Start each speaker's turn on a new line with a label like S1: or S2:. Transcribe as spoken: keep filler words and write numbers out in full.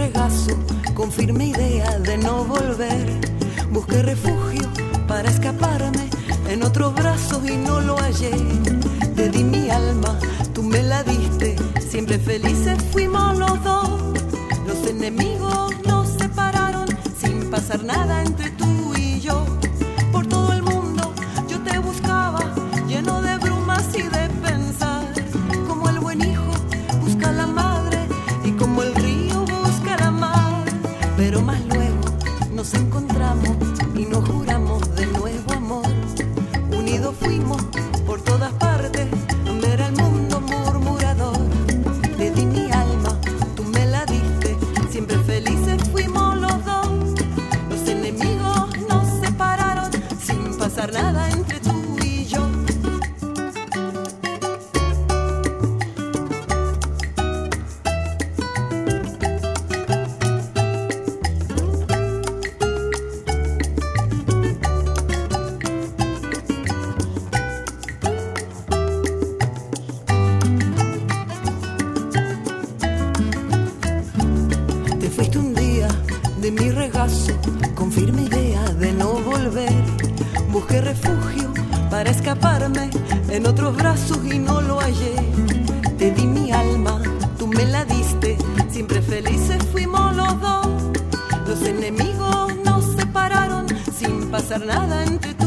S1: regazo, con firme idea de no volver. Busqué refugio para escaparme en otros brazos y no lo hallé. Te di mi alma, tú me la diste, siempre felices fuimos los dos. Los enemigos nos separaron sin pasar nada entre tú y yo. Por todo el mundo yo te buscaba, lleno de brumas y de pensar. Como el buen hijo busca a la madre y como el río busca la mar. Pero más luego nos encontramos y nos juramos de nuevo amor. Unidos fuimos por todas partes, ver al mundo murmurador. Te di mi alma, tú me la diste, siempre felices fuimos los dos. Los enemigos nos separaron sin pasar nada entre tú y yo. Te fuiste un día de mi regazo, con firme idea de no volver. Busqué refugio para escaparme en otros brazos y no lo hallé. Te di mi alma, tú me la diste, siempre felices fuimos los dos. Los enemigos nos separaron sin pasar nada entre